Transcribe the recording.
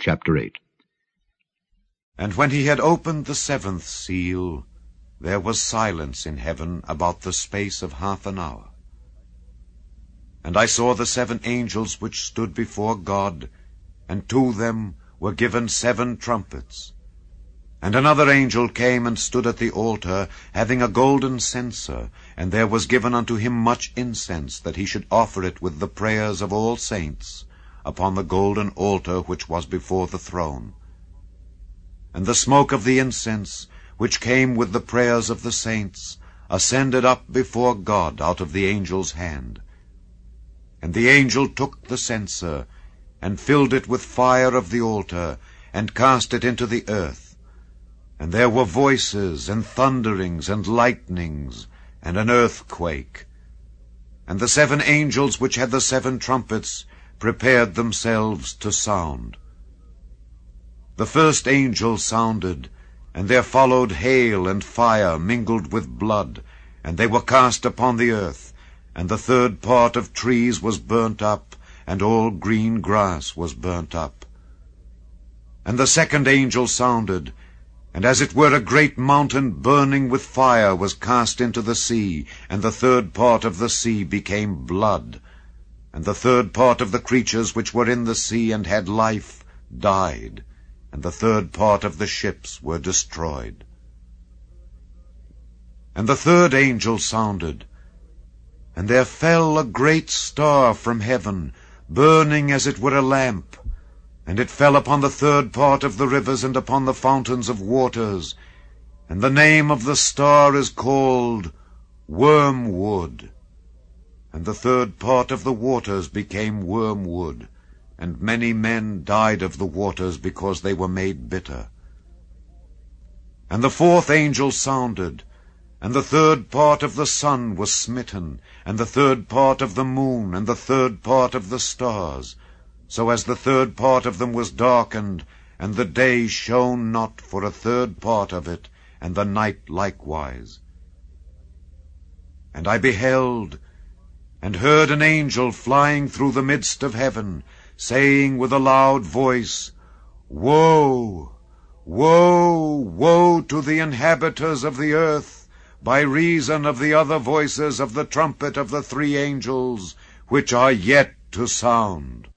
chapter 8. And when he had opened the seventh seal, there was silence in heaven about the space of half an hour. And I saw the 7 angels which stood before God, and to them were given 7 trumpets. And another angel came and stood at the altar, having a golden censer, and there was given unto him much incense, that he should offer it with the prayers of all saints, upon the golden altar which was before the throne. And the smoke of the incense, which came with the prayers of the saints, ascended up before God out of the angel's hand. And the angel took the censer, and filled it with fire of the altar, and cast it into the earth. And there were voices, and thunderings, and lightnings, and an earthquake. And the 7 angels which had the 7 trumpets prepared themselves to sound. The first angel sounded, and there followed hail and fire mingled with blood, and they were cast upon the earth, and the 3rd part of trees was burnt up, and all green grass was burnt up. And the second angel sounded, and as it were a great mountain burning with fire was cast into the sea, and the 3rd part of the sea became blood. And the 3rd part of the creatures which were in the sea and had life died, and the 3rd part of the ships were destroyed. And the 3rd angel sounded, and there fell a great star from heaven, burning as it were a lamp, and it fell upon the 3rd part of the rivers and upon the fountains of waters, and the name of the star is called Wormwood. And the 3rd part of the waters became wormwood, and many men died of the waters because they were made bitter. And the 4th angel sounded, and the 3rd part of the sun was smitten, and the 3rd part of the moon, and the 3rd part of the stars, so as the 3rd part of them was darkened, and the day shone not for a 3rd part of it, and the night likewise. And I beheld, and heard an angel flying through the midst of heaven, saying with a loud voice, Woe, woe, woe to the inhabitants of the earth, by reason of the other voices of the trumpet of the 3 angels, which are yet to sound.